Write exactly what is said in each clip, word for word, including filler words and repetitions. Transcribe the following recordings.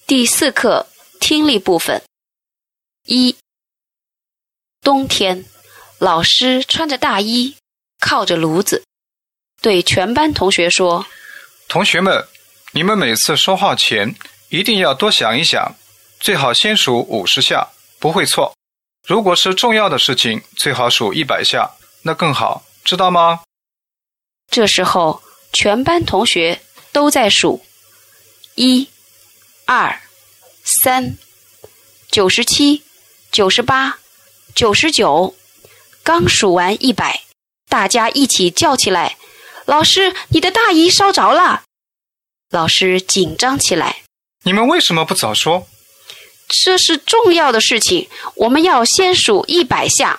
第四课听力部分。一、冬天，老师穿着大衣，靠着炉子，对全班同学说： 同学们，你们每次说话前一定要多想一想，最好先数五十下，不会错。如果是重要的事情，最好数一百下，那更好，知道吗？ 这时候，全班同学都在数：一、二、三、九十七、九十八、九十九。刚数完一百，大家一起叫起来：老师，你的大衣烧着了！老师紧张起来： 你们为什么不早说？ 这是重要的事情，我们要先数一百下。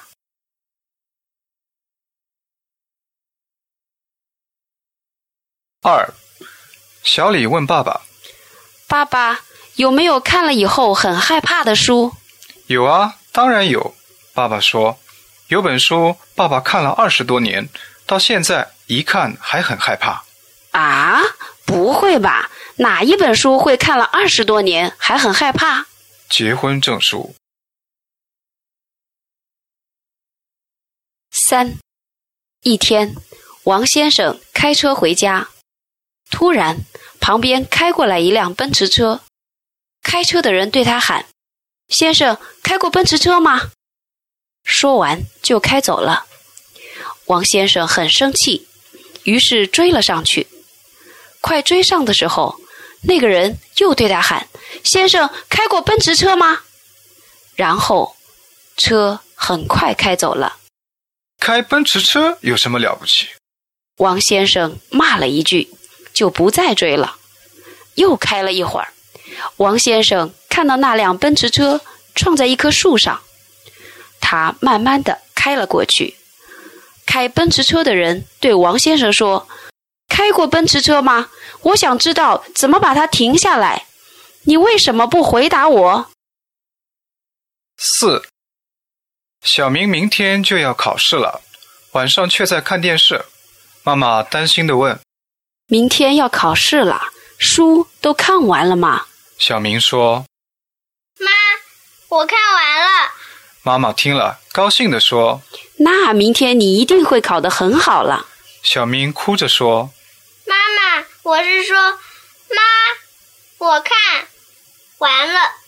二，小李问爸爸： 爸爸，有没有看了以后很害怕的书？ 有啊，当然有。爸爸说，有本书爸爸看了二十多年，到现在一看还很害怕。 啊，不会吧？哪一本书会看了二十多年还很害怕？ 结婚证书。 三，一天，王先生开车回家，突然旁边开过来一辆奔驰车，开车的人对他喊：先生，开过奔驰车吗？说完就开走了。王先生很生气，于是追了上去。快追上的时候，那个人又对他喊：先生，开过奔驰车吗？然后车很快开走了。 开奔驰车有什么了不起？ 王先生骂了一句，就不再追了。又开了一会儿，王先生看到那辆奔驰车撞在一棵树上，他慢慢地开了过去。开奔驰车的人对王先生说：开过奔驰车吗？我想知道怎么把它停下来。你为什么不回答我？ 四，小明明天就要考试了，晚上却在看电视。妈妈担心地问： 明天要考试了，书都看完了吗？ 小明说： 妈，我看完了。 妈妈听了，高兴地说： 那明天你一定会考得很好了。 小明哭着说： 妈妈，我是说，妈，我看完了。